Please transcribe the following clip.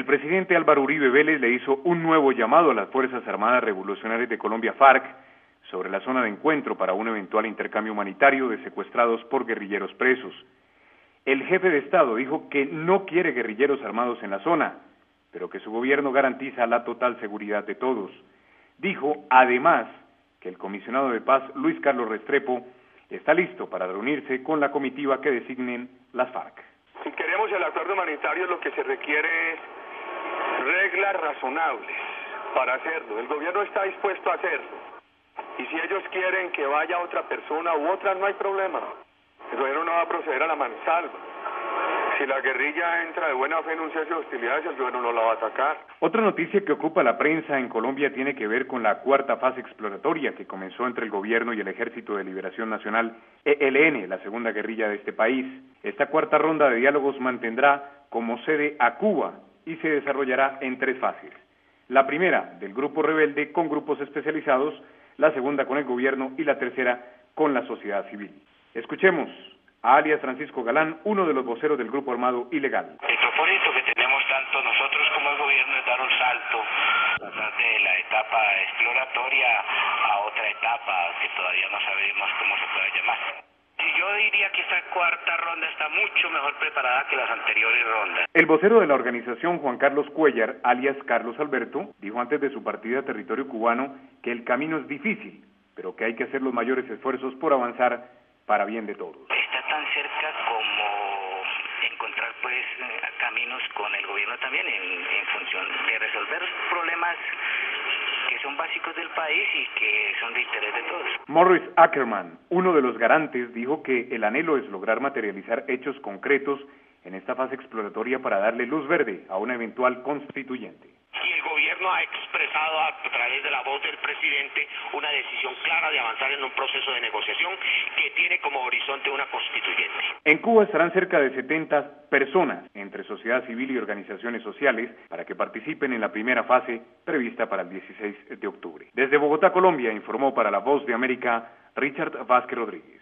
El presidente Álvaro Uribe Vélez le hizo un nuevo llamado a las Fuerzas Armadas Revolucionarias de Colombia, FARC, sobre la zona de encuentro para un eventual intercambio humanitario de secuestrados por guerrilleros presos. El jefe de Estado dijo que no quiere guerrilleros armados en la zona, pero que su gobierno garantiza la total seguridad de todos. Dijo, además, que el comisionado de paz, Luis Carlos Restrepo, está listo para reunirse con la comitiva que designen las FARC. Si queremos el acuerdo humanitario, lo que se requiere es reglas razonables para hacerlo. El gobierno está dispuesto a hacerlo. Y si ellos quieren que vaya otra persona u otra, no hay problema. El gobierno no va a proceder a la mansalva. Si la guerrilla entra de buena fe en un cese de hostilidades, el gobierno no la va a atacar. Otra noticia que ocupa la prensa en Colombia tiene que ver con la cuarta fase exploratoria que comenzó entre el gobierno y el Ejército de Liberación Nacional, ELN, la segunda guerrilla de este país. Esta cuarta ronda de diálogos mantendrá como sede a Cuba y se desarrollará en 3 fases. La primera, del grupo rebelde con grupos especializados, la segunda con el gobierno y la tercera con la sociedad civil. Escuchemos a alias Francisco Galán, uno de los voceros del grupo armado ilegal. El propósito que tenemos tanto nosotros como el gobierno es dar un salto, pasar de la etapa exploratoria a otra etapa que todavía no sabemos cómo se puede llamar. Yo diría que esta cuarta ronda está mucho mejor preparada que las anteriores rondas. El vocero de la organización, Juan Carlos Cuellar, alias Carlos Alberto, dijo antes de su partida a territorio cubano que el camino es difícil, pero que hay que hacer los mayores esfuerzos por avanzar para bien de todos. Está tan cerca como encontrar caminos con el gobierno también en función de resolver problemas que son básicos del país y que son de interés de todos. Morris Ackerman, uno de los garantes, dijo que el anhelo es lograr materializar hechos concretos en esta fase exploratoria para darle luz verde a una eventual constituyente. Y el gobierno ha expresado a través de la voz del presidente una decisión clara de avanzar en un proceso de negociación que tiene como horizonte una constituyente. En Cuba estarán cerca de 70 personas, entre sociedad civil y organizaciones sociales, para que participen en la primera fase prevista para el 16 de octubre. Desde Bogotá, Colombia, informó para La Voz de América, Richard Vázquez Rodríguez.